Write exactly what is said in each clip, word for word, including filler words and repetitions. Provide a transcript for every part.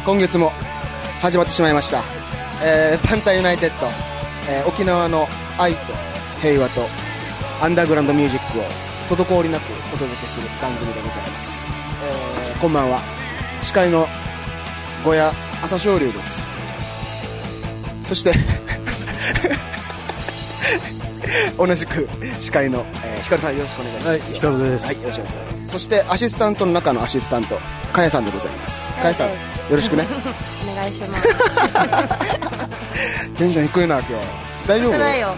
今月も始まってしまいました、えー、パンタユナイテッド、えー、沖縄の愛と平和とアンダーグラウンドミュージックを滞りなくお届けする番組でございます、えー、こんばんは。司会の小屋朝青龍です。そして同じく司会の、えー、ヒカルさん、よろしくお願いします。 はい、ヒカルです。 はい、よろしくお願いします。そしてアシスタントの中のアシスタント、かやさんでございます。かやさん、よろしくね。 お願いします。 テンション低いな今日。大丈夫？ ないよ。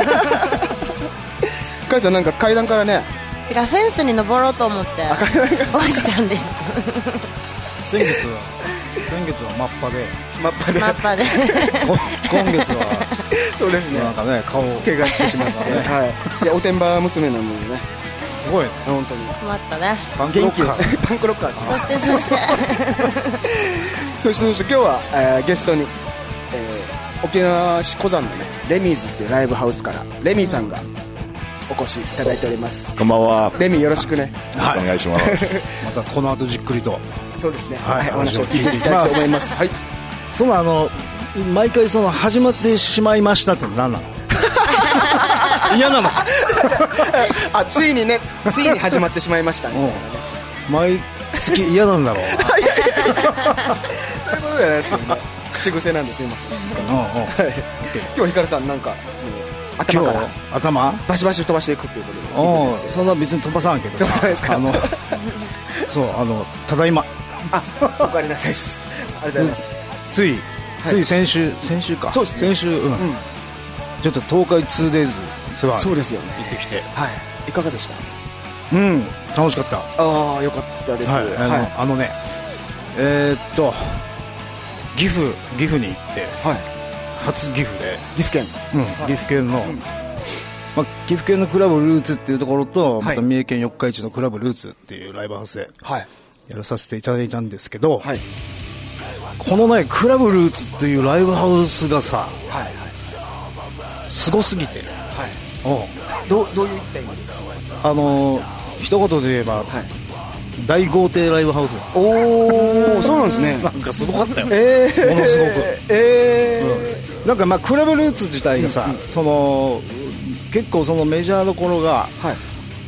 かやさん、なんか階段からね。 違う、フェンスに登ろうと思って落ちたんです。 先月は先月はマッパでマッパでマッパで今月はそうですね。 なんかね、顔を怪我してしまってね。はい。いや、おてんば娘なのにね。 すごいね、 本当に。 困ったね。 パンクロッカー。 パンクロッカー。 そしてそしてそしてそして今日は、えー、ゲストに、えー、沖縄市小山のねレミーズっていうライブハウスからレミーさんがお越しいただいております。 こんばんは。 レミー、よろしくね。 よろしくお願いします。 またこの後じっくりと。 そうですね。 はい、 はい、お話を聞いていきたいと思います。はい。 そのあの毎回その始まってしまいましたって何なの？嫌なの？ あ、ついにね、ついに始まってしまいましたね。 毎月嫌なんだろう。 そういうことじゃないですけどね。口癖なんですいません。 うんうん。 今日ヒカルさんなんか頭から頭バシバシ飛ばしていくっていうことで。 うん、そんな別に飛ばさんけど。 飛ばさないですか？ あのそうあのただいま。 あ、おかえりなさいです。ありがとうございます。 ついつい先週先週か。 そうですね。 先週うん。ちょっと東海 ツーデイズ ツアーそうですよね。 行ってきて。 はい。いかがでした？ うん、楽しかった。 ああ、よかったです。 はい、あの、はい、あのね、えー、っと岐阜岐阜に行って、はい、初岐阜で岐阜県、 うん、岐阜県の、うん、まあ、岐阜県のクラブルーツっていうところと、はい、また三重県四日市のクラブルーツっていうライブハウスでやらさせていただいたんですけど、はい、このねクラブルーツっていうライブハウスがさ、はいはい、すごすぎて、はい、おど, どういった意味ですか？ あの一言で言えば、はい、大豪邸ライブハウス。 おお、そうなんですね。 なんかすごかったよ、 えー、 ものすごく、 えーうん、なんかまあクラブルーツ自体がさ、うんうん、その結構そのメジャーどころが、はい、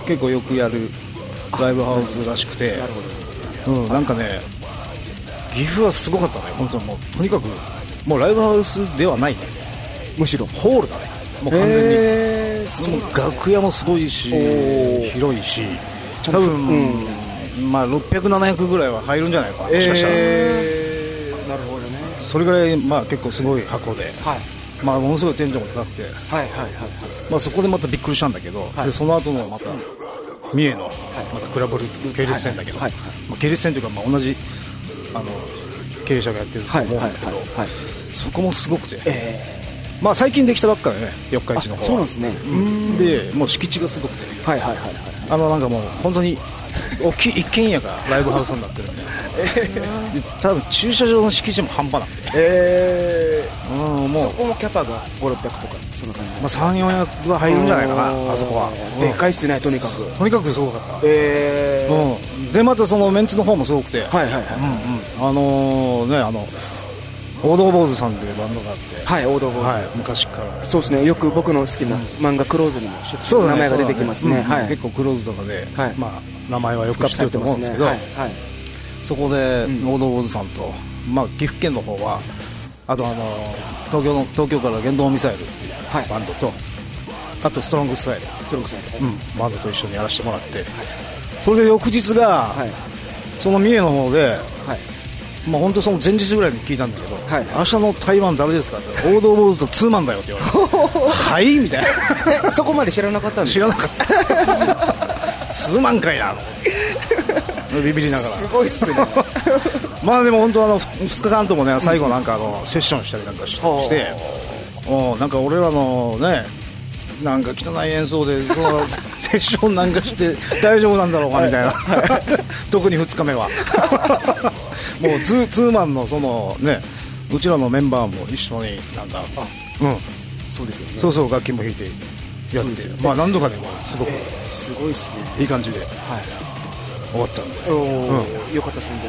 結構よくやるライブハウスらしくて、なるほど、うん、なんかね岐阜はすごかったね本当に。もうとにかくもうライブハウスではないね、むしろホールだね、もう完全に、えー、もう楽屋もすごいし広いし、多分、うん、まあろっぴゃく、ななひゃくぐらいは入るんじゃないか、もしかしたら、えー、なるほどね。それぐらい、まあ、結構すごい箱で、はい、まあ、ものすごい天井も高くて、はいはいはいはい、まあ、そこでまたびっくりしたんだけど、はい、でその後のまた三重の、はい、またクラブルーツ系列店だけど、はいはいはい、まあ、系列店というか、まあ、同じあの経営者がやってると思うんだけど、はいはいはいはい、そこもすごくて、えーまあ、最近できたばっかりね、四日市の方は。 そうなんですね。 でもう敷地がすごくて、はいはいはいはい、あのなんかもう本当に大きい一軒家がライブハウスになってるんで、えー、多分駐車場の敷地も半端なくて、えーうん、もうそこもキャパがご、ろっぴゃくとかそんな感じ、 まあ、さん、よんひゃくは入るんじゃないかな、あそこは。 でかいっすね、とにかくとにかくすごかった、 えーうん、でまたそのメンツの方もすごくて、はいはいはい、うんうん、あのー、ねあの王道坊主さんというバンドがあって、 はい、王道坊主、はい、 昔から。 そうですね、よく僕の好きな漫画クローズにもそう、ね、名前が出てきますね、はい、 結構クローズとかで、はい、まあ、名前はよく知ってると思うんですけど、ね、はいはい、そこで王道坊主さんと、まあ、岐阜県の方はあとあの東京の東京から言動ミサイルっていうバンドと、はい、あとストロングスタイル、ストロングスタイル、うん、バンドと一緒にやらせてもらって、はい、それで翌日が、はい、その三重の方で、はい、まあ、本当その前日ぐらいに聞いたんだけど、はい、明日の台湾誰ですかって、王道坊主とツーマンだよって言われてはいみたいなそこまで知らなかったんですか？知らなかったツーマンかいなビビりながらすごいっすねまあでも本当あのふつかかんともね、最後なんかあのセッションしたりなんかし、うん、しておなんか俺らのねなんか汚い演奏でそのセッションなんかして大丈夫なんだろうかみたいな、はいはい、特にふつかめはもうツー、ツーマンのそのねうちらのメンバーも一緒になんか、うん、 そうですよね、 そうそう楽器も弾いてやって、ね、まあ何度かでもすごく、えー、すごいですね、 いい感じで、はい、終わったんで、 お、うん、よかったです本当に。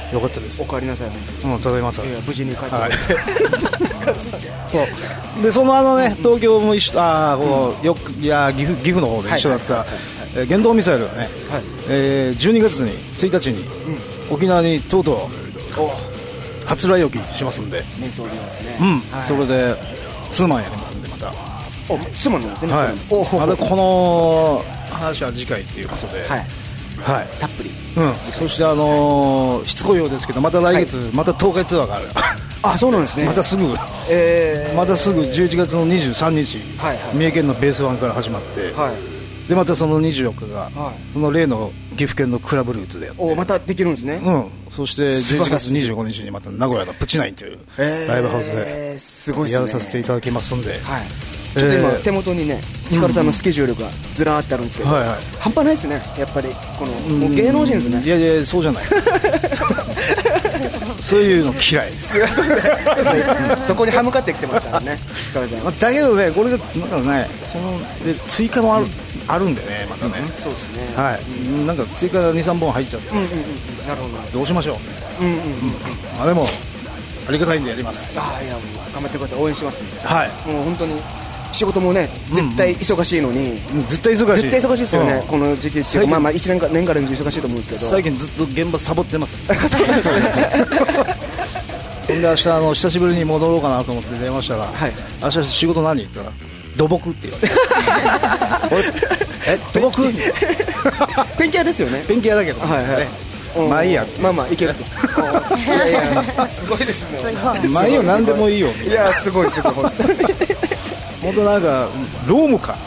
よかったです。 お帰りなさい。 うん、ただいまさん。 無事に帰って、はい、 そうで、そのあのね、東京も一緒、あこうよくいや岐阜岐阜の方で一緒だった、はいはいはい、原動ミサイルがね、はい、えー、じゅうにがつについたちに、うん、沖縄にとうとう初来沖しますんで、 メイソーリーですね。 うん、はい、それでツーマンやりますんで、また。 お、ツーマンなんですね。 はい。おまたこの話は次回ということで。はい。はい、 たっぷり、 うん、そして、あのー、しつこいようですけど、また来月、はい、また東海ツアーがある。 あ、そうなんですね。 またすぐ、えー、またすぐじゅういちがつのにじゅうさんにち、はいはい、三重県のベースワンから始まって、はい、でまたそのにじゅうよっかが、はい、その例の岐阜県のクラブルーツでやって、 おまたできるんですね。 うん、そしてじゅういちがつにじゅうごにちにまた名古屋のプチナインというライブハウスでやらさせていただきますんで、はい、 ちょっと今手元にね、ヒカルさんのスケジュールがずらーってあるんですけど、はいはい、半端ないですね、やっぱりこのもう芸能人ですね。 いやいや、そうじゃないそういうの嫌いそこに歯向かってきてますからね、ヒカルさん。 まあ、だけどね、これがなんかね、そので追加もある、うん、あるんでね、またね、 うん、そうですね、 はい、なんか追加にさんぼん入っちゃって、うんうんうん、 なるほど、 どうしましょう、うんうんうん、まあでもありがたいんでやります。 あ、いや、もう頑張ってください、応援しますんで。 はい、 もう本当に仕事もね、絶対忙しいのに、 うんうん、絶対忙しい、 絶対忙しいですよね、うん、この時期っていうか、まあまあいちねんか年から年中忙しいと思うんですけど、 最近ずっと現場サボってます。 そうなんですねそんで明日あの久しぶりに戻ろうかなと思って電話したら、はい、明日仕事何って言ったら土木って言われてえ、土木ペンキ屋ですよね。 ペンキ屋だけど、はいはい、ね、まあいいや、 まあまあいけるといやいや、すごいですね。 まあいいよ、何でもいいよ。 いや、すごいすごい本当に本当なんかロームか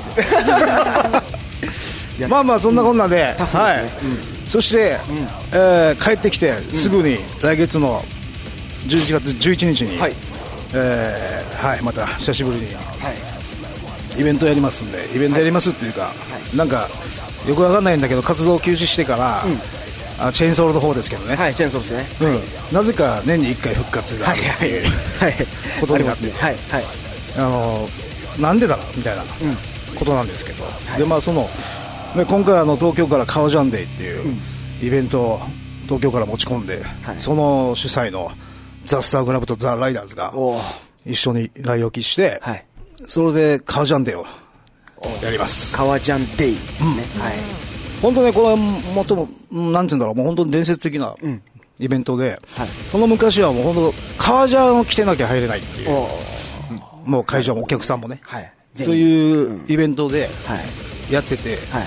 まあまあそんなこんなで、はい、うん、そして、うん、えー、帰ってきてすぐに来月のじゅういちがつじゅういちにちに、はい、えーはい、また久しぶりにイベントやりますんで、イベントやりますっていうか、はい、なんかよくわかんないんだけど活動休止してから、うん、あチェーンソールの方ですけどね、 はい、チェーンソールですね、 うん、なぜか年にいっかい復活があるっていう、はいはい、ことになって、はいはい、あのなんでだろうみたいなことなんですけど、うん、でまあそので今回あの東京からカオジャンデーっていうイベントを東京から持ち込んで、はい、その主催のザ・スターグラブとザ・ライダーズが一緒に来沖して、はい、それでカオジャンデーをやります。 カオジャンデーですね、うん、はい、 本当ね、これはもっともなんていうんだろう、もう本当に伝説的なイベントで、うん、はい、その昔はもう本当カオジャンを着てなきゃ入れないっていう、うん、もう会場もお客さんもね、はい、というイベントでやってて、はい、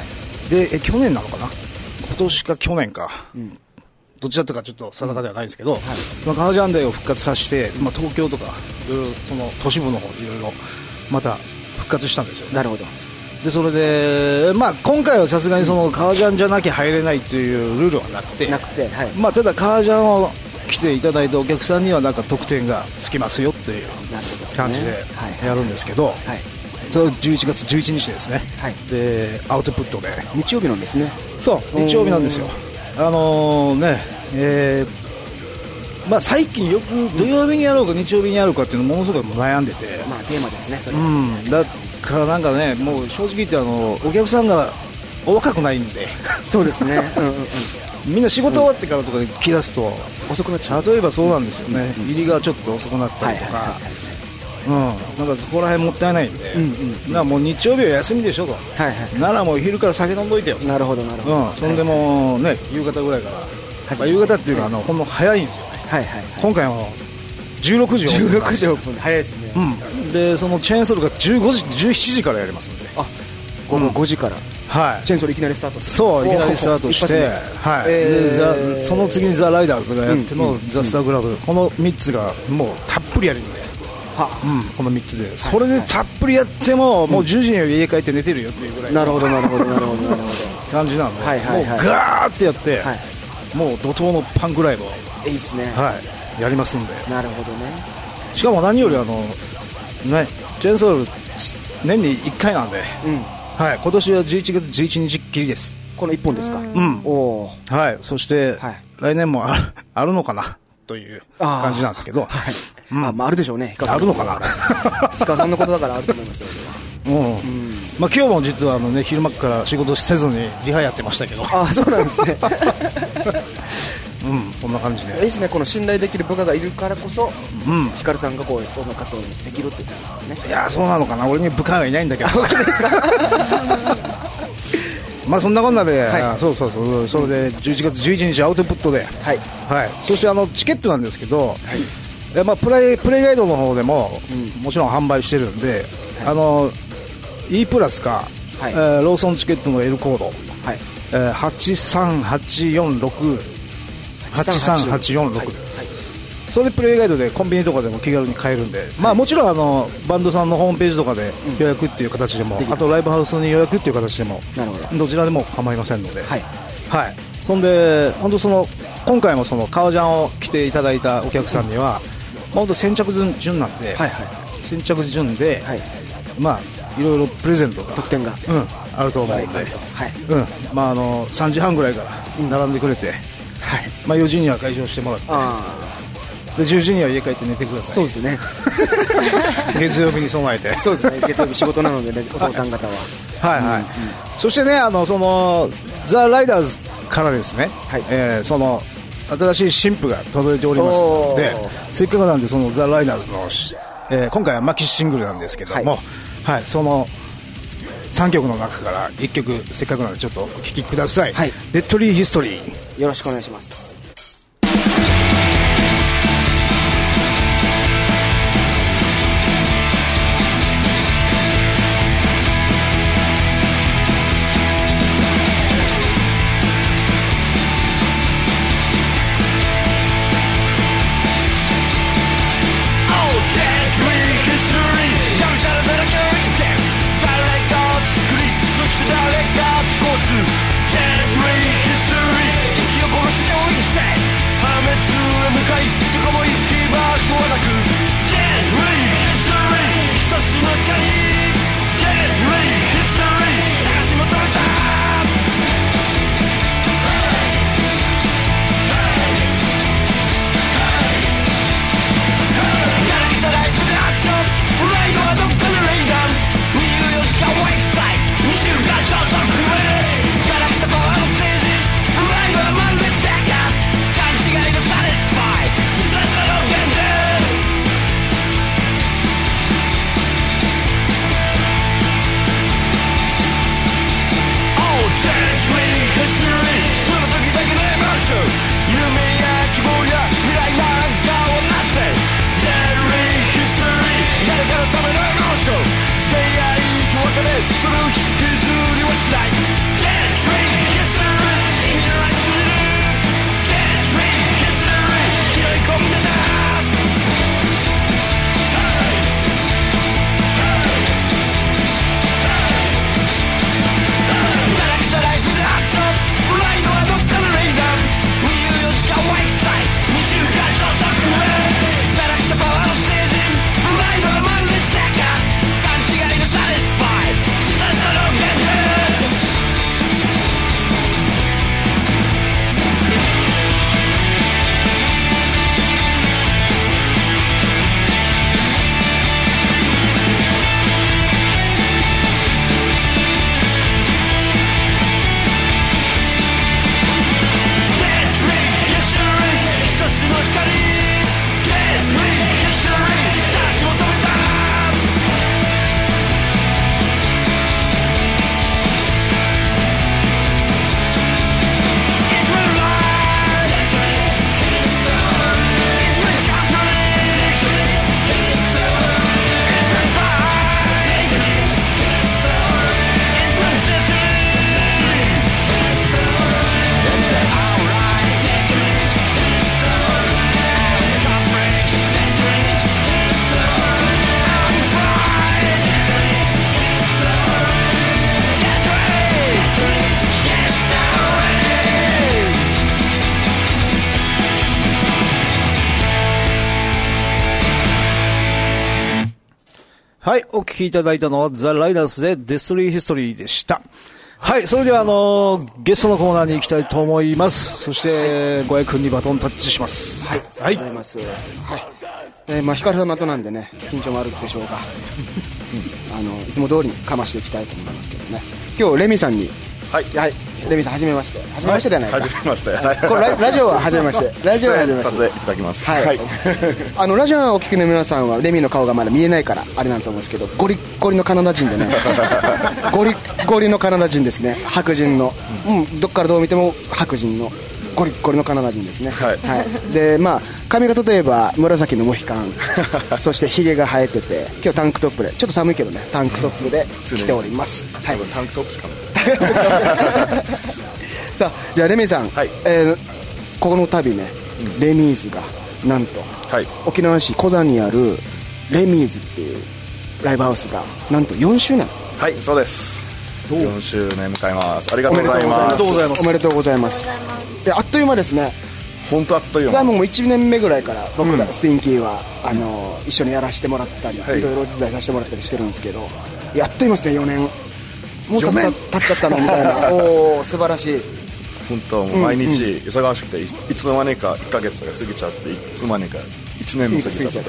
でえ去年なのかな、今年か去年か、うん、どっちだったかちょっと定かではないんですけど、うん、はい、そのカオジャンデーを復活させて、まあ、東京とかいろいろその都市部の方いろいろまた復活したんですよ、ね、 なるほど。 でそれで、まあ、今回はさすがにそのカオジャンじゃなきゃ入れないというルールはなくて、 なくて、はい、 まあ、ただカオジャンを来ていただいたお客さんにはなんか特典がつきますよという感じでやるんですけど、はいはい、それじゅういちがつじゅういちにちですね、はい、でアウトプットで日曜日なんですね。 そう日曜日なんですよ。あのー、ねえーまあ、最近よく土曜日にやろうか日曜日にやろうかっていうのものすごい悩んでて、 まあ、テーマですねそれ、 うん、だからなんかね、もう正直言ってあのお客さんがお若くないんでそうですね、うんうんうん、 みんな仕事終わってからとかで来だすと遅くなっちゃう。 例えばそうなんですよね、うんうん、入りがちょっと遅くなったりとか、はいはいはい、うん、なんかそこら辺もったいないんで、うんうんうん、なもう日曜日は休みでしょと、はいはい、ならもう昼から酒飲んどいてよ。 なるほどなるほど、 うん、そんでもね、はいはい、夕方ぐらいから、まあ、夕方っていうか、はい、あのほんの早いんですよね、はいはいはい、今回もじゅうろくじオープン。 じゅうろくじオープン早いですね、 うん、でそのチェーンソールがじゅうごじじゅうしちじからやりますんで、 あ午後ごじから、はい、チェーンソールいきなりスタートする。 そういきなりスタートして、はい、えー、でその次にザ・ライダーズがやっての、うん、ザ・スターグラブ、うん、このみっつがもうたっぷりやるんで、はうん、このみっつでそれでたっぷりやっても、はい、もうじゅうじには家帰って寝てるよっていうぐらい、 なるほどなるほどなるほどなるほど感じなんで、はいはいはい、もうガーってやって、はい、もう怒涛のパンクライブをいいっすね、 はい、やりますんで。 なるほどね。 しかも何よりあの、ね、チェーンソール年にいっかいなんで、うん、はい、今年はじゅういちがつじゅういちにちっきりです。 このいっぽんですか。うん、 おはい、そして、はい、来年もある、あるのかなという感じなんですけど、はい、 うん、あ、まあ、あるでしょうね。 あるのかなヒカさんのことだからあると思いますよ。 うんうん、まあ、今日も実はあの、ね、昼間から仕事せずにリハやってましたけど。 あ、そうなんですねうん、そんな感じでいいですね。この信頼できる部下がいるからこそ、うん、ヒカルさんがこうこんな活動にできるってことですね。 いやそうなのかな、俺に部下がいないんだけどまあそんなこんなで、はい、そうそうそう、それでじゅういちがつじゅういちにちアウトプットで、はいはい、そしてあのチケットなんですけど、はい、まあ、プレイ、プレイガイドの方でも、うん、もちろん販売してるんで、はい、あの E プラスか、はい、えー、ローソンチケットの L コード、はい、えー、はちさんはちよんろく はちさんはちよんろく、はいはい、それでプレイガイドでコンビニとかでも気軽に買えるんで、はい、まあ、もちろんあのバンドさんのホームページとかで予約っていう形でも、うん、あとライブハウスに予約っていう形でもどちらでも構いませんので、はいはい、そんで本当その今回もその革ジャンを着ていただいたお客さんには、うん、本当先着順なんで、はいはい、先着順で、はい、まあいろいろプレゼントが特典が、 うん、あると思うので、はい、うん、まあ、あのさんじはんぐらいから並んでくれて、うん、はい、まあ、よじには会場してもらって、あでじゅうじには家帰って寝てください。 そうですね月曜日に備えてそうですね、月曜日仕事なので、ね、お父さん方ははいはい、うんうん、そしてね、あのそのザ・ライダーズからですね、はい、えー、その新しい新譜が届いておりますので、せっかくなんでそのザ・ライダーズの、えー、今回はマキシングルなんですけども、はいはい、そのさんきょくの中からいっきょくせっかくなのでちょっとお聴きください、はい、デッドリーヒストリー、 よろしくお願いします。 はい、お聞きいただいたのはザ・ライダースでデストリーヒストリーでした。はい、それではあのー、ゲストのコーナーに行きたいと思います。そして、はい、小江君にバトンタッチします。 はい、ありがとうございます。はい、えー、まあヒカルさんの後なんでね、緊張もあるでしょうが、うん、あのいつも通りにかましていきたいと思いますけどね。今日レミさんに、はい、はい、 レミさんはじめまして。はじめましてじゃないか。 はじめまして。 これ ラ, ラジオははじめまして。ラジオははじめまして。 させていただきます。 はい。はい、あのラジオをお聞きの皆さんはレミの顔がまだ見えないからあれなんと思うんですけど、ゴリッゴリのカナダ人でね。ゴリッゴリのカナダ人ですね。白人の、うん、どっからどう見ても白人の。ゴリッゴリのカナダ人ですね。 はい。 はい、でまあ髪型といえば紫のモヒカン、そしてヒゲが生えてて、今日タンクトップでちょっと寒いけどね、タンクトップで来ております。はい。 タンクトップしかない。 さあじゃあレミさん、はい、えー、ここの旅ね、うん、レミーズがなんと、はい、沖縄市コザにあるレミーズっていうライブハウスがなんとよんしゅうねん。 はい、そうです。よんしゅうねん迎えます。ありがとうございます。 おめでとうございます。であっという間ですね。 本当あっという間。 もういちねんめぐらいから僕ら、うん、スティンキーはあの一緒にやらせてもらったり、はい、いろいろお手伝いさせてもらったりしてるんですけど、やっと言いますね、よねん。もう経っちゃったのみたいな。おお素晴らしい。 本当もう毎日忙しくて、うんうん、いつの間にかいっかげつが過ぎちゃって、いつの間にかいちねんも過ぎちゃって、はい、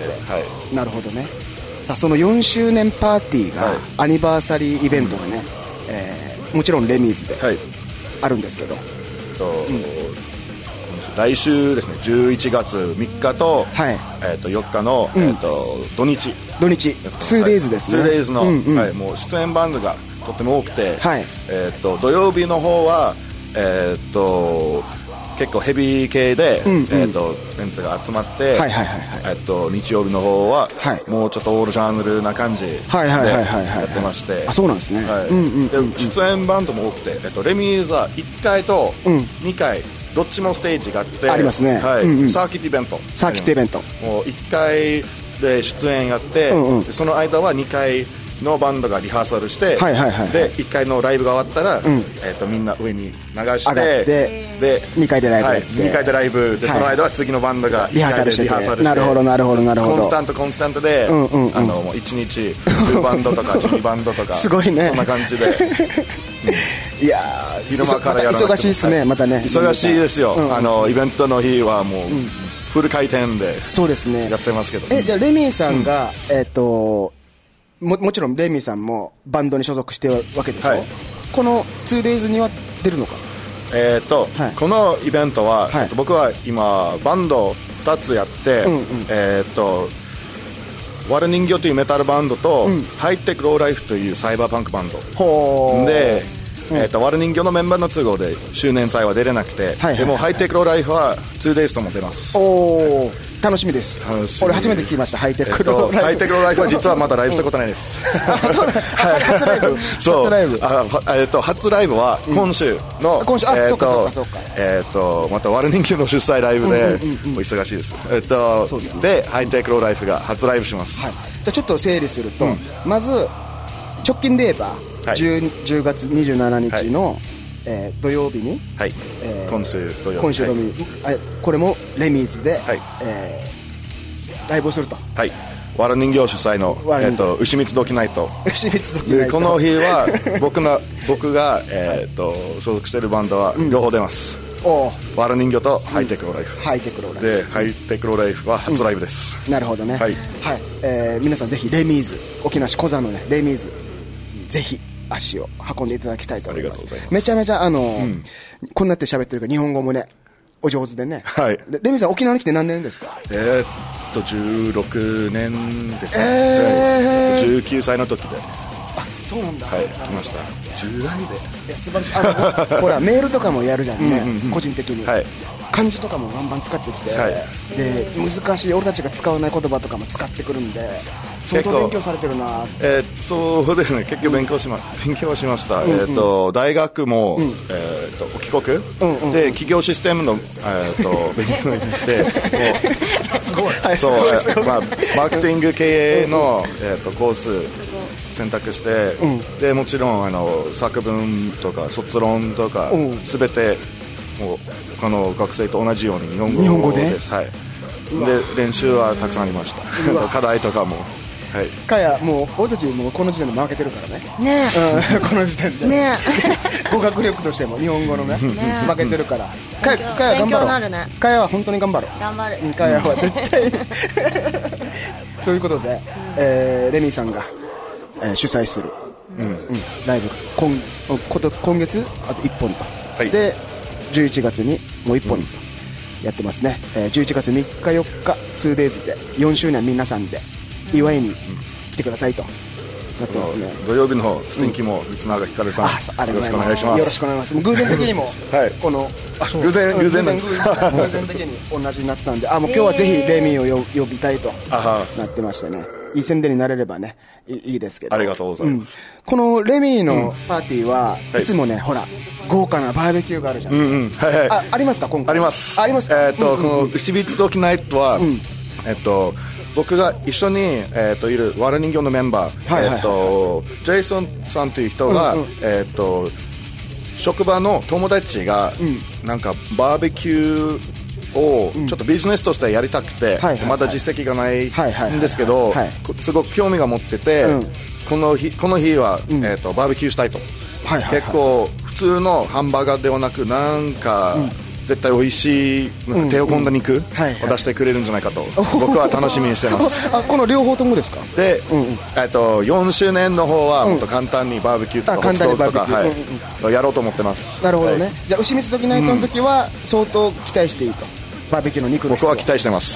なるほどね。さあそのよんしゅうねんパーティーが、はい、アニバーサリーイベントがね、うん、えー、もちろんレミーズであるんですけど、はい、とうん、 来週ですね、じゅういちがつみっかと、はい、えー、とよっかの、うん、えー、と土日土日 ツーデイズですね。 ツーデイズ の、うんうん、はい、もう出演バンドがとっても多くて、はい、えー、と土曜日の方は、えー、と結構ヘビー系で、うんうん、えー、とメンツが集まって、はいはいはいはい、えー、と日曜日の方は、はい、もうちょっとオールジャンルな感じでやってまして、 あ、そうなんですね、はい、うんうんうんうん、 で出演バンドも多くて、えー、とレミーズはいっかいとにかいどっちもステージがあって、 ありますね、 はい、うんうん、サーキットイベントサーキットイベントもういっかいで出演やって、うんうん、でその間はにかいのバンドがリハーサルして、はいはいはいはい、でいっかいのライブが終わったら、うん、えー、とみんな上に流してでにかいでライブやって、 はい、にかいでライブで、はい、その間は次のバンドがリハーサルしてて、なるほどなるほどなるほど、 コンスタントコンスタントで、うんうんうん、あのもういちにちじゅうバンドとかじゅうにバンドとかすごいね、 そんな感じで、 うん、いや昼間からやらなくて、ま、忙しいですね、はい、またね忙しいですよ、うんうん、あのイベントの日はもう、うん、フル回転でそうですねやってますけど、 えじゃあレミーさんが、うん、えっ、ー、とも, もちろんレミーさんもバンドに所属してるわけでしょ、はい、この ツーデイズ には出るのか。 えーとはい、このイベントは、はい、えっと、僕は今バンドふたつやって、うんうん、えーとワル人形というメタルバンドと、うん、ハイテクローライフというサイバーパンクバンドで、うん、えーとワル人形のメンバーの都合で周年祭は出れなくて、はいはいはい、でもハイテクローライフは ツーデイズ とも出ます。 おー楽しみです。俺初めて聞きました。ハイテクローライフ、えっと、ハイテクローライフは実はまだライブしたことないです。初ライブそう初ライブあ、えっと、初ライブは今週の、うん、今週あ、えー、そうかそうかそうかえっとまたワル人形の主催ライブで、うんうんうんうん、忙しいです。えっとでハイテクローライフが初ライブします。 はい、じゃあちょっと整理すると、うん、まず直近で言えば、はい、10, じゅうがつにじゅうしちにちの、はい、えー、土曜日に、 はい、えー、今週土曜日今週土曜日、はい、これもレミーズで、はい、えー、ライブをすると。 はい、わら人形主催の、えー、と牛光土器ナイト。 牛光土器ナイト。 この日は僕の僕が、えー、と所属しているバンドは両方出ます。うん、わら人形とハイテクローライフ、うん、 ハイテクローライフでハイテクローライフは初ライブです。 うん、なるほどね。はい、はい、えー、皆さんぜひレミーズ、沖縄市コザのねレミーズにぜひ足を運んでいただきたいと思います。ありがとうございます。めちゃめちゃあの、うん、こんなって喋ってるから日本語もねお上手でね。はい。レミさん沖縄に来て何年ですか？ えー、っとじゅうろくねんですね。えー、じゅうきゅうさいの時で。 あ、そうなんだ。 はい、来ました。じゅう代で。 いや素晴らしい。あのほらメールとかもやるじゃんね。うんうんうん、個人的に。はい。漢字とかもバンバン使ってきて、はい、で難しい俺たちが使わない言葉とかも使ってくるんで相当勉強されてるな。 えー、そうですね、結局勉強しま、うん、勉強しました。うんうん、えー、と大学も、うん、えー、と帰国、うんうん、で企業システムの、えー、と勉強に行ってすごい、はい、そう、えーまあ、マーケティング経営の、えー、とコース選択して、うん、でもちろんあの作文とか卒論とかすべ、うん、てもう他の学生と同じように日本語で、日本語で、はい、で練習はたくさんありました。課題とかも、はい、 かやもう俺たちもうこの時点で負けてるからね。 ねえ、 うん、この時点でね語学力としても日本語のね負けてるから。かやかや頑張ろう。ね、かやは本当に頑張ろう。 頑張る。 かやは絶対ということで、うん、えー、レミーさんが、えー、主催する、うんうん、ライブ 今, 今月あといっぽんとはい、 でじゅういちがつにもういっぽんやってますね、うん、えー、じゅういちがつみっかよっか ツーデイズ でよんしゅうねん皆さんで祝いに来てくださいとなってますね。 土曜日のステンキも三永ひかるさん、うん、よろしくお願いします。 よろしくお願いします。偶然的にも、はい、この偶然偶然なんです偶然的に同じになったんで、あ、もう今日はぜひレミーを呼びたいとなってましてね、いい宣伝になれればね い, いいですけど。 ありがとうございます、 うん、このレミーのパーティーは、うん、いつもね、はい、ほら豪華なバーベキューがあるじゃん、うんうん、はいはい、あ, ありますか今回。 ありますありますか。 えー、っと、うんうん、この牛ビーツドキナイトは、うん、えー、っと僕が一緒に、えー、といるわら人形のメンバー、はいはいはいはい、えー、とジェイソンさんという人が、うんうん、えー、と職場の友達が、うん、なんかバーベキューをちょっとビジネスとしてやりたくて、うん、まだ実績がないんですけど、すごく興味が持ってて、うん、この日、この日は、うん、えー、とバーベキューしたいと、はいはいはい、結構普通のハンバーガーではなくなんか、うん、絶対美味しい手を込んだ肉を出してくれるんじゃないかと僕は楽しみにしてますあ、この両方ともですか。 で、うんうん、えっと、よんしゅうねんの方はもっと簡単にバーベキューとかホットドッグとか、はい、うんうん、やろうと思ってます。 なるほどね、 はい、 じゃあ牛蜜時ナイトの時は相当期待していいと、バーベキューの肉の質僕は期待してます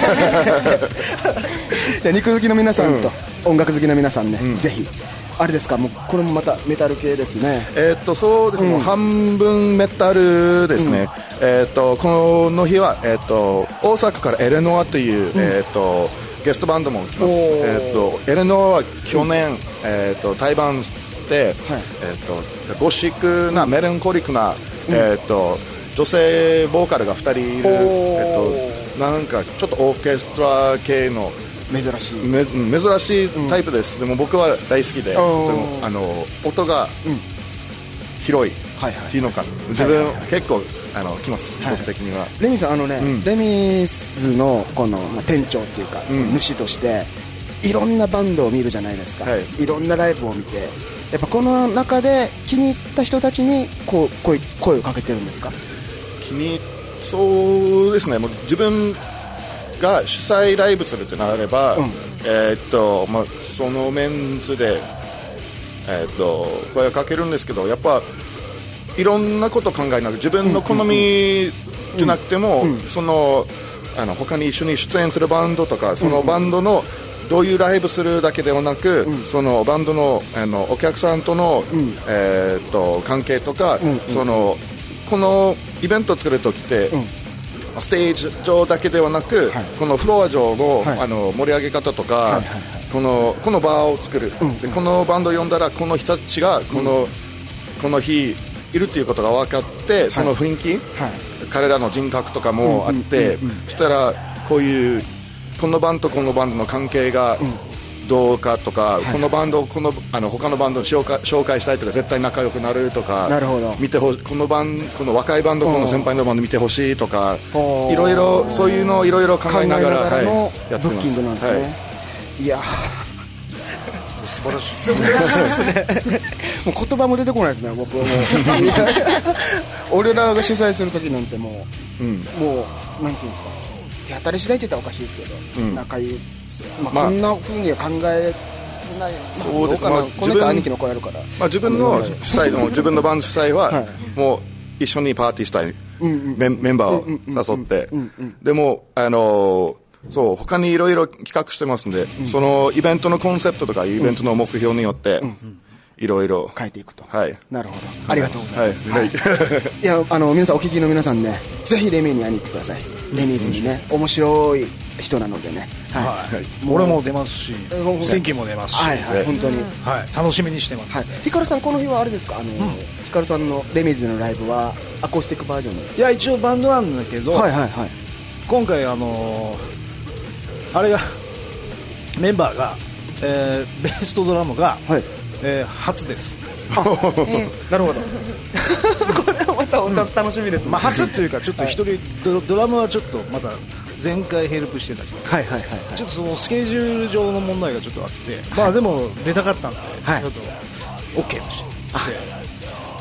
肉好きの皆さんと、うん、音楽好きの皆さんね、うん、ぜひあれですか、もうこれもまたメタル系ですね。 えー、っとそうですね、うん、半分メタルですね、うん、えー、っとこの日は、えー、っと大阪からエレノアという、うん、えー、っとゲストバンドも来ます。えー、っとエレノアは去年、うん、えー、っと対バンして、はい、えー、っとゴシックなメランコリックな、うん、えー、っと女性ボーカルがふたりいる、えー、っとなんかちょっとオーケストラ系の珍しいめ珍しいタイプです、うん、でも僕は大好きで、でもあの音が広いっていうのか、うん、自分、はいはいはい、結構あの来ます、はい、僕的には。 レミさん、あのね、うん、レミズのこの、まあ、店長っていうか、うん、主としていろんなバンドを見るじゃないですか、はい、いろんなライブを見て、やっぱこの中で気に入った人たちにこう 声, 声をかけてるんですか。 気にそうですね、もう自分が主催ライブするとなれば、うん、えーっとまあ、そのメンツで、えーっと声をかけるんですけど、やっぱいろんなこと考えなく、自分の好みじゃなくても、うんうん、そのあの他に一緒に出演するバンドとか、そのバンドのどういうライブするだけではなく、うん、そのバンド の, あのお客さんとの、うん、えーっと関係とか、うんうん、そのこのイベントを作るときって、うん、ステージ上だけではなく、はい、このフロア上 の,、はい、あの盛り上げ方とか、はいはいはい、このこのバーを作る、うん、でこのバンドを呼んだらこの人たちがこの、うん、この日いるということが分かって、はい、その雰囲気、はい、彼らの人格とかもあって、うんうんうんうん、そしたらこういうこのバンドとこのバンドの関係がどうかとか、うん、このバンドをこのあの他のバンドを紹介、紹介したいとか、絶対仲良くなるとか、 なるほど、 見てほこのバンこの若いバンド、この先輩のバンド見てほしいとか、いろいろそういうのをいろいろ考えながら、 はい、 やってます。 ブッキングなんですね、はい、いや素晴らしい素晴らしいですねもう言葉も出てこないですね、僕はもう俺らが主催する時なんてもう、うん、もうなんていうんですか、手当たり次第って言ったらおかしいですけど、うん、仲いい、まあまあ、こんな風には考えない、まあ、そうです、まあ、この人兄貴の子やるから、 まあ、自分の主催の自分のバンド主催は、はい、もう一緒にパーティーしたい、うんうん、メ, メンバーを誘って、うんうん、でもあのそう他にいろいろ企画してますんで、うん、そのイベントのコンセプトとかイベントの目標によっていろいろ変えていくと、 はい、 なるほど、ありがとうございます、はいはい、いやあの皆さんお聞きの皆さんね、ぜひレミーに会いに行ってください。レミーズにね、面白い人なのでね、はいはい、俺も出ますし、選挙も出ますし、 はいはい、本当に、 はい、楽しみにしてます、 はい、ヒカルさん、この日はあれですか、あの、うん、ヒカルさんのレミーズのライブはアコースティックバージョンですか。 いや、一応バンドなんだけど、 はいはいはい、 今回あのー、あれがメンバーが、えー、ベースとドラムが、はい、えー、初です。 あ、えー、なるほどこれはまたお楽しみですね、 まあ、初というかちょっと一人、はい、ド, ドラムはちょっとまだ前回ヘルプしてたけど、 はいはいはいはい、 ちょっとそのスケジュール上の問題がちょっとあって、はい、まあでも出たかったんで、はい、ちょっと OK でして、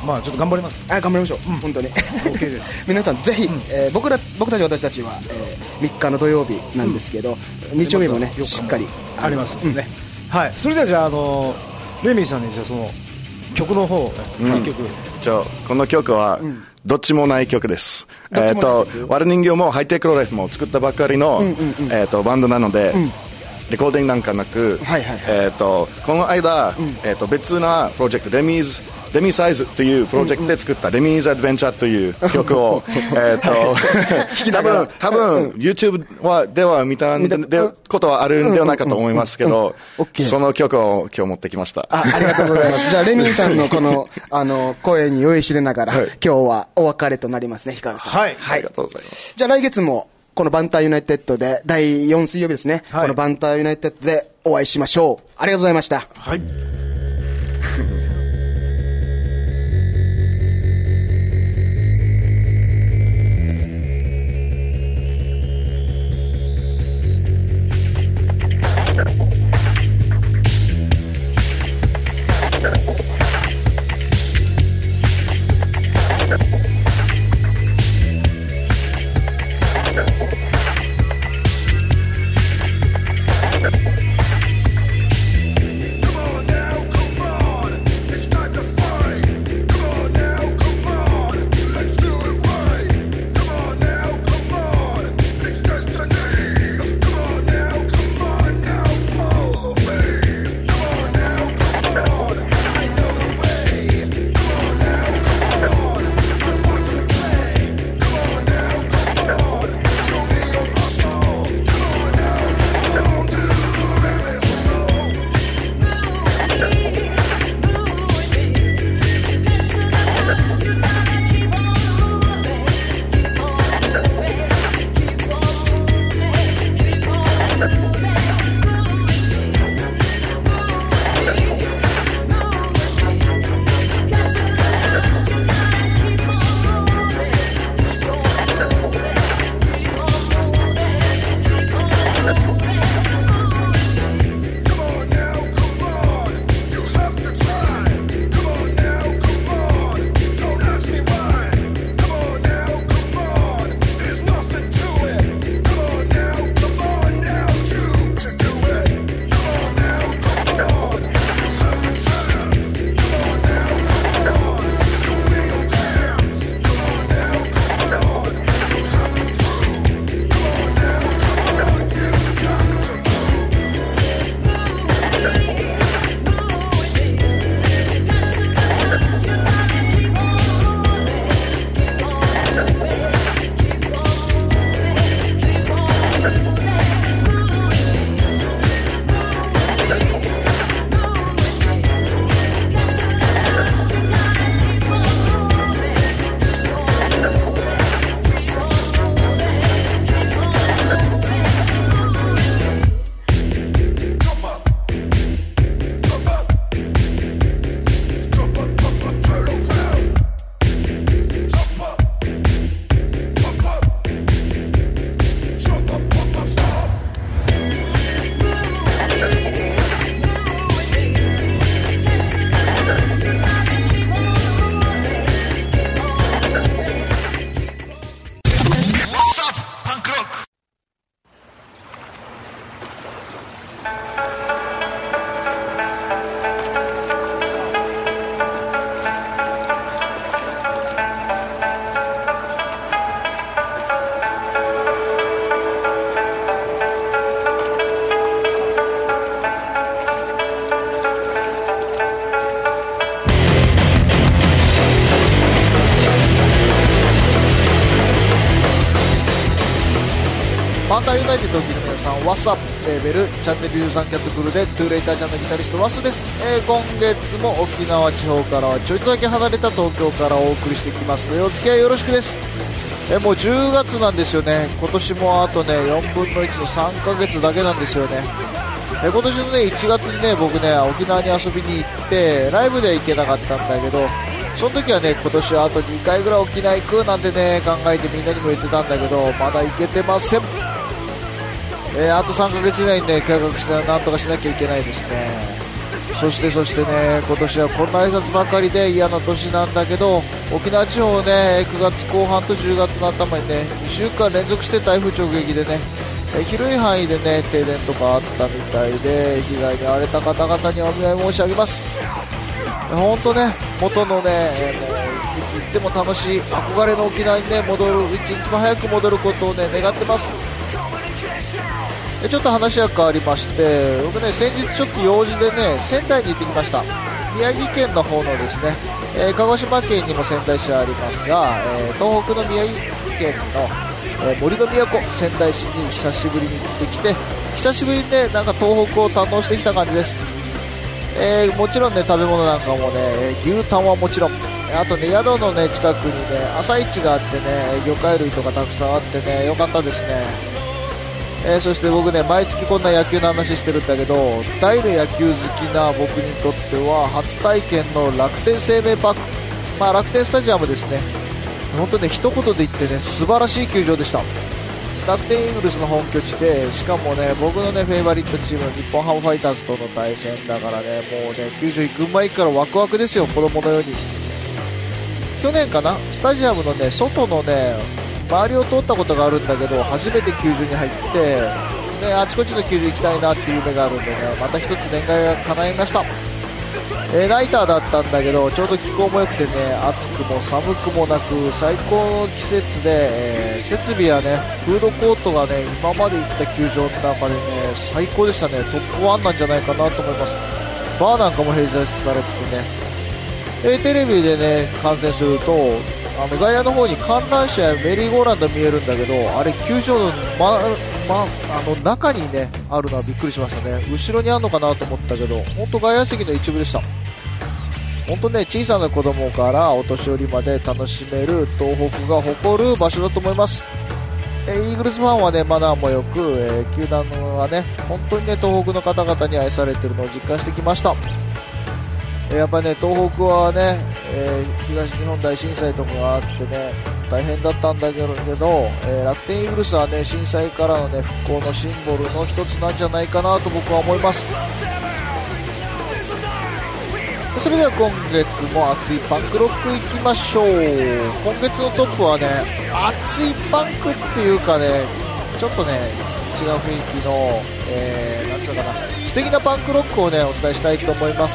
まあちょっと頑張ります。 あ、頑張りましょう、うん、本当に OK です皆さんぜひ、うん、えー、僕ら僕たち私たちは、えー、みっかの土曜日なんですけど、うん、日曜日もねしっかりありますのでね、うん、はい、それではじゃあ、あのレミーさんにじゃあその曲の方、うん、いい曲。 じゃあこの曲はどっちもない曲です、うん、えっ、ー、とワル人形もハイテクロライフも作ったばかりの、うんうんうん、えー、とバンドなので、うん、レコーディングなんかなく、はいはいはい、えー、とこの間、うん、えー、と別なプロジェクトレミーズレミーサイズというプロジェクトで作ったレミーズアドベンチャーという曲を、えっと、多分、多分、YouTube は、では見たことはあるんではないかと思いますけど、その曲を今日持ってきました。 あ、ありがとうございます。じゃあ、レミーさんのこの、あの、声に酔いしれながら、はい、今日はお別れとなりますね、ヒカルさん。 はい。 はい。 ありがとうございます。 じゃあ、来月も、このバンターユナイテッドで、だいよん水曜日ですね。はい、このバンターユナイテッドでお会いしましょう。ありがとうございました。 はい。 バンターユナイテッドを聴いた皆さん、ワッサップレーベルチャンネルユーザーキャットクルでトゥーレイタージャムギタリストワスです、えー、今月も沖縄地方からはちょいとだけ離れた東京からお送りしていきますのでお付き合いよろしくです。えー、もうじゅうがつなんですよね。今年もあとねよんぶんのいちのさんかげつだけなんですよね。えー、今年のねいちがつにね僕ね沖縄に遊びに行ってライブでは行けなかったんだけど、その時はね今年はあとにかいぐらい沖縄行くなんてね考えてみんなにも言ってたんだけど、まだ行けてません。えー、あとさんかげつ以内にね計画してなんとかしなきゃいけないですね。そしてそしてね今年はこんな挨拶ばかりで嫌な年なんだけど、沖縄地方ねくがつこう半とじゅうがつの頭にねにしゅうかん連続して台風直撃でね、えー、広い範囲でね停電とかあったみたいで、被害に遭われた方々にお見舞い申し上げます。 本当ね、元のね、えー、もういつ行っても楽しい憧れの沖縄にね戻る、一日も早く戻ることをね願ってます。ちょっと話は変わりまして、僕ね先日ちょっと用事でね仙台に行ってきました。宮城県の方のですね、えー、鹿児島県にも仙台市はありますが、えー、東北の宮城県の、えー、森の都仙台市に久しぶりに行ってきて、久しぶりにねなんか東北を堪能してきた感じです。えー、もちろんね食べ物なんかもね牛タンはもちろん、あとね宿のね近くにね朝市があってね魚介類とかたくさんあってね良かったですね。えー、そして僕ね毎月こんな野球の話してるんだけど、大の野球好きな僕にとっては初体験の楽天生命パーク、まあ、楽天スタジアムですね。本当ね一言で言ってね素晴らしい球場でした。楽天イーグルスの本拠地で、しかもね僕のねフェイバリットチームの日本ハムファイターズとの対戦だからね、もうね球場行く前からワクワクですよ、子供のように。去年かな、スタジアムのね外のね周りを通ったことがあるんだけど、初めて球場に入って、ね、あちこちの球場行きたいなっていう夢があるんでね、また一つ願いが叶いました。えー、ナイターだったんだけどちょうど気候も良くてね、暑くも寒くもなく最高の季節で、えー、設備やねフードコートがね今まで行った球場の中でね最高でしたね。トップワンなんじゃないかなと思います。バーなんかも併設されててね、えー、テレビでね観戦するとあの外野の方に観覧車やメリーゴーランド見えるんだけど、あれ球場の、まま、あの中にねあるのはびっくりしましたね。後ろにあるのかなと思ったけど本当外野席の一部でした。本当ね小さな子供からお年寄りまで楽しめる東北が誇る場所だと思います。えー、イーグルスファンはねマナーもよく、えー、球団はね本当にね東北の方々に愛されているのを実感してきました。やっぱりね東北はね、えー、東日本大震災とかがあってね大変だったんだけど、えー、楽天イーグルスはね震災からのね復興のシンボルの一つなんじゃないかなと僕は思います。それでは今月も熱いパンクロックいきましょう。今月のトップはね熱いパンクっていうかねちょっとね違う雰囲気の、えー、なんていうのかな素敵なパンクロックをねお伝えしたいと思います。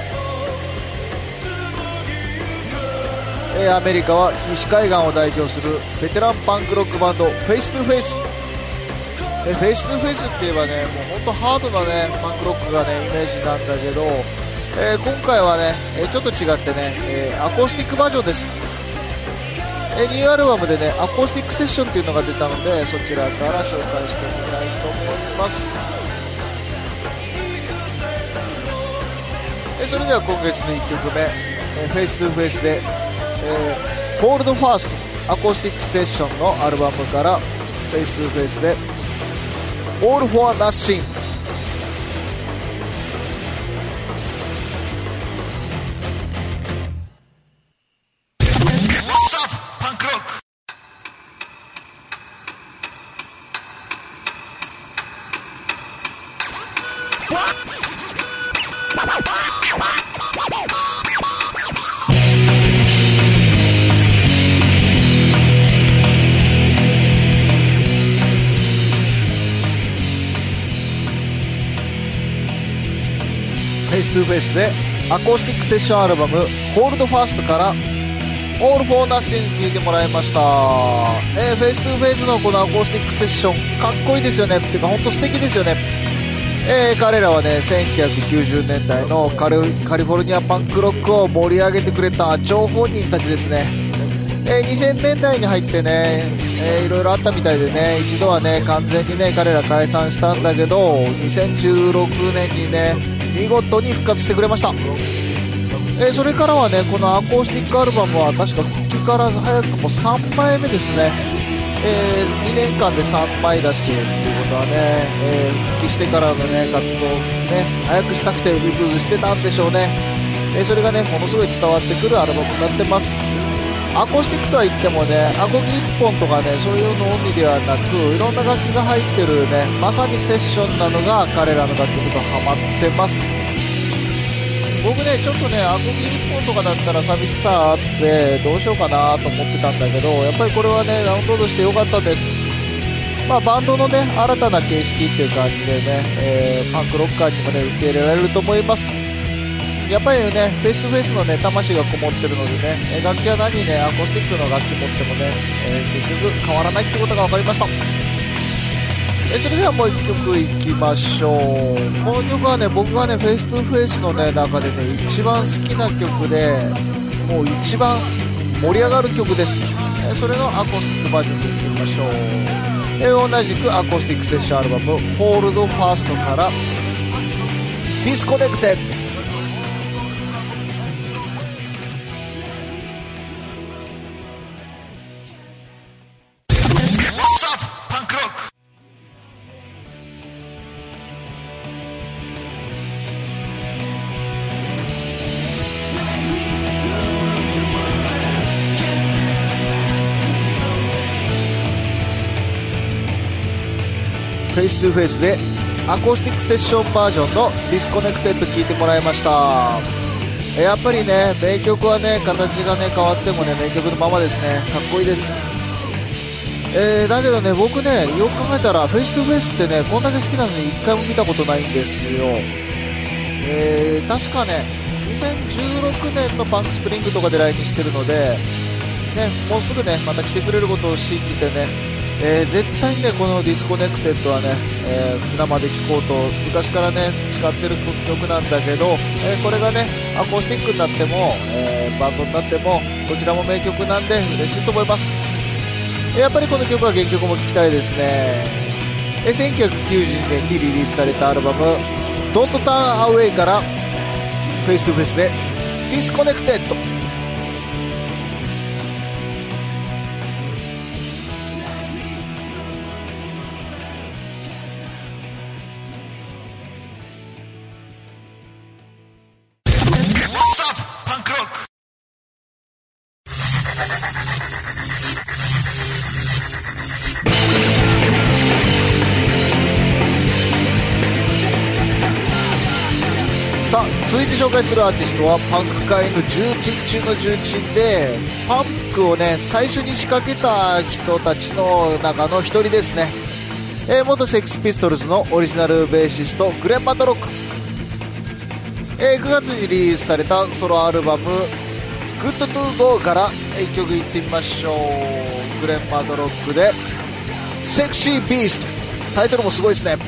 アメリカは西海岸を代表するベテランパンクロックバンドフェイストゥフェイス。フェイストゥフェイスって言えばねもう本当ハードなねパンクロックがねイメージなんだけど、えー、今回はねちょっと違ってね、えー、アコースティックバージョンです。えー、ニューアルバムでねアコースティックセッションっていうのが出たのでそちらから紹介してみたいと思います。えー、それでは今月のいっきょくめ、えー、フェイストゥフェイスでえー、ホールドファーストアコースティックセッションのアルバムからフェイストゥフェイスで All for Nothing。フェイストゥフェイスでアコースティックセッションアルバム Hold Fast から All for Nothing 聴いてもらいました。えー、フェイストゥフェイスのこのアコースティックセッションかっこいいですよね。っていうか本当素敵ですよね。えー、彼らはねせんきゅうひゃくきゅうじゅうねんだいのカリ、カリフォルニアパンクロックを盛り上げてくれた張本人たちですね。えー、にせんねんだいに入ってね、えー、いろいろあったみたいでね一度はね完全にね彼ら解散したんだけどにせんじゅうろくねんにね見事に復活してくれました。えー、それからはねこのアコースティックアルバムは確か復帰から早くもさんまいめですね。えー、にねんかんでさんまい出しているっていうことはね、えー、復帰してからのね活動をね早くしたくてうずうずしてたんでしょうね。えー、それがねものすごい伝わってくるアルバムになってます。アコースティックとは言ってもねアコギいっぽんとかねそういうのみではなくいろんな楽器が入ってるねまさにセッションなのが彼らの楽曲とハマってます。僕ねちょっとねアコギいっぽんとかだったら寂しさあってどうしようかなと思ってたんだけどやっぱりこれはねダウンロードしてよかったです。まあバンドのね新たな形式っていう感じでね、えー、パンクロッカーにもね受け入れられると思います。 やっぱりねフェイストゥフェイスのね魂がこもってるのでね、楽器は何ねアコースティックの楽器持ってもね、えー、結局変わらないってことが分かりました。えそれではもういっきょくいきましょう。この曲はね僕がねフェイストゥフェイスのね中でね一番好きな曲で、もう一番盛り上がる曲です。えそれのアコースティックバージョンでいってみましょう。え同じくアコースティックセッションアルバム Hold Fast からディスコネクテッド。フェイストゥフェイスでアコースティックセッションバージョンのディスコネクテッド聴いてもらいました。やっぱりね名曲はね形がね変わってもね名曲のままですね。かっこいいです。えー、だけどね僕ねよく考えたらフェイストゥフェイスってねこんだけ好きなのに一回も見たことないんですよ。えー、確かねにせんじゅうろくねんのパンクスプリングとかで来日してるので、ね、もうすぐねまた来てくれることを信じてね、えー、絶対にねこのディスコネクテッドはね、えー、生で聴こうと昔からね使ってる曲なんだけど、えー、これがねアコースティックになっても、えー、バンドになってもどちらも名曲なんで嬉しいと思います。やっぱりこの曲は原曲も聴きたいですね。えー、せんきゅうひゃくきゅうじゅうにねんにリリースされたアルバム Don't Turn Away からフェイストゥフェイスでディスコネクテッド。さあ続いて紹介するアーティストはパンク界の重鎮中の重鎮で、パンクをね最初に仕掛けた人たちの中の一人ですね。えー、元セックスピストルズのオリジナルベーシストグレン・マトロック。えー、くがつにリリースされたソロアルバム Good to Go からいっきょくいってみましょう。グレン・マトロックでセクシービースト。タイトルもすごいですね。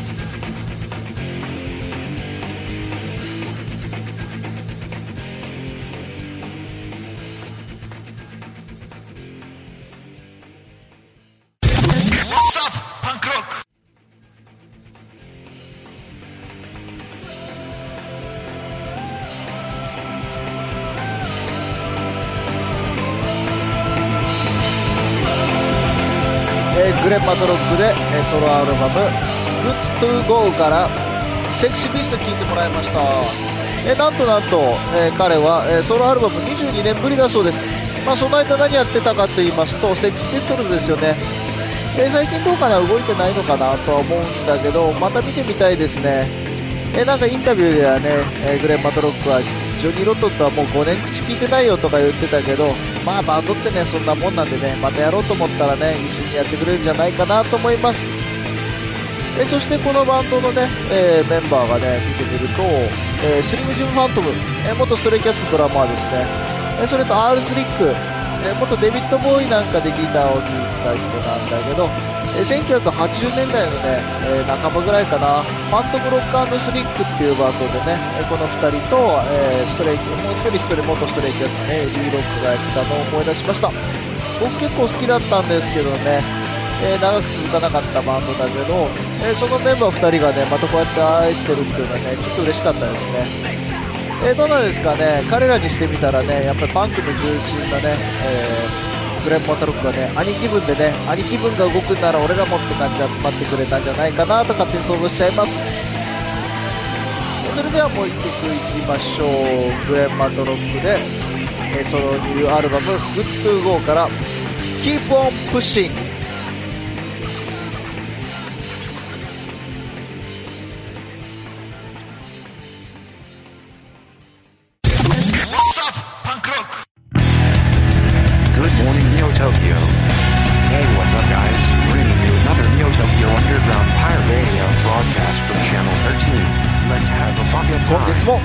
グレン・マトロックでソロアルバム Good to Go からセクシービースト聴いてもらいました。えなんとなんと、えー、彼は、えー、ソロアルバムにじゅうにねんぶりだそうです。まあ、その間何やってたかと言いますとセックスピストルズですよね。えー、最近どうかな動いてないのかなとは思うんだけどまた見てみたいですね。えー、なんかインタビューではね、えー、グレン・マトロックはジョニー・ロットンとはもうごねん口聞いてないよとか言ってたけど、まあバンドってねそんなもんなんでねまたやろうと思ったらね一緒にやってくれるんじゃないかなと思います。えそしてこのバンドのね、えー、メンバーがね見てみると、えー、スリム・ジム・ファントム、えー、元ストレイキャッツドラマーですね。えそれと R スリック、えー、元デビッド・ボーイなんかでギターを弾いてた人なんだけど、えー、せんきゅうひゃくはちじゅうねんだいのね、えー、半ばぐらいかなファントム・ロック&スリックっていうバンドでね、えー、このふたりと、えー、ストレイもうひとりストレイ元ストレイキャッツね D ロックがやってたのを思い出しました。僕結構好きだったんですけどね、えー、長く続かなかったバンドだけど、えー、そのメンバーふたりがねまたこうやって会えてるっていうのはねちょっと嬉しかったですね。えー、どうなんですかね彼らにしてみたらねやっぱりパンクの重鎮なね、えー、グレン・マトロックがね兄貴分でね兄貴分が動くんなら俺らもって感じで集まってくれたんじゃないかなと勝手に想像しちゃいます。それではもういっきょくいきましょう。グレン・マトロックで、えー、ソロニューアルバム Good to Go から Keep on Pushing。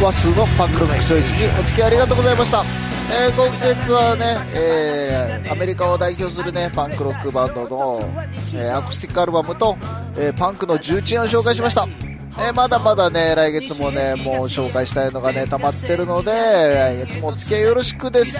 ワスのパンクロックチョイスにお付き合いありがとうございました。えー、今月はね、えー、アメリカを代表するねパンクロックバンドの、えー、アコースティックアルバムと、えー、パンクの重鎮を紹介しました。えー、まだまだね来月もねもう紹介したいのがね溜まってるので、来月もお付き合いよろしくです。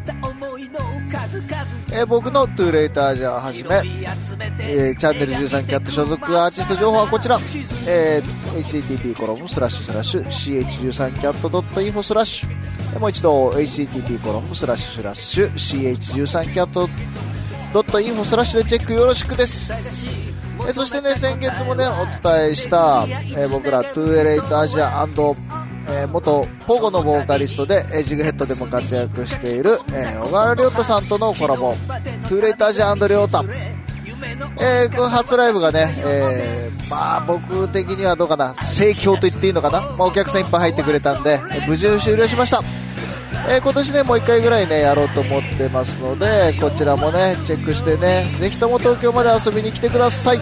えー、僕のトゥーレイタージャーはじめ、えー、チャンネルじゅうさんキャット所属アーティスト情報はこちら、えー、エイチティーティーピー コロンスラッシュスラッシュ シーエイチじゅうさんキャット ドットインフォ スラッシュ、もう一度 エイチティーティーピー コロンスラッシュスラッシュ シーエイチじゅうさんキャット ドットインフォ スラッシュでチェックよろしくです。えー、そしてね先月もねお伝えした、えー、僕らトゥーレイタージャーえー、元ポゴのボーカリストでエジグヘッドでも活躍している、えー、小川亮太さんとのコラボトゥーレイタージャー&亮太、えー、この初ライブがね、えー、まあ僕的にはどうかな盛況と言っていいのかな、まあ、お客さんいっぱい入ってくれたんで、えー、無事終了しました。えー、今年ねもういっかいぐらいねやろうと思ってますので、こちらもねチェックしてねぜひとも東京まで遊びに来てください。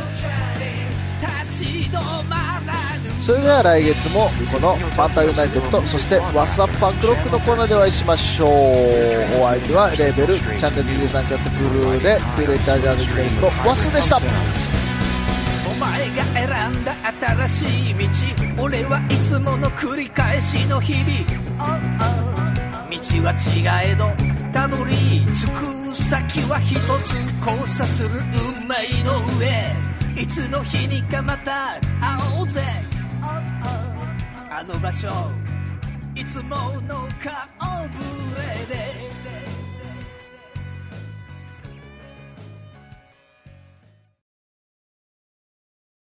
それでは来月もこのパンタユナイテッド、そしてワッツアップパンクロックのコーナーでお会いしましょう。お相手はレーベルチャンネルじゅうさんキャットブルーでトゥーレイタージャーのギタリストワスでした。 お前が選んだ新しい道、俺はいつもの繰り返しの日々、道は違えどたどり着く先は一つ交差する運命の上、いつの日にかまた会おうぜ、あの場所いつもの顔ぶれ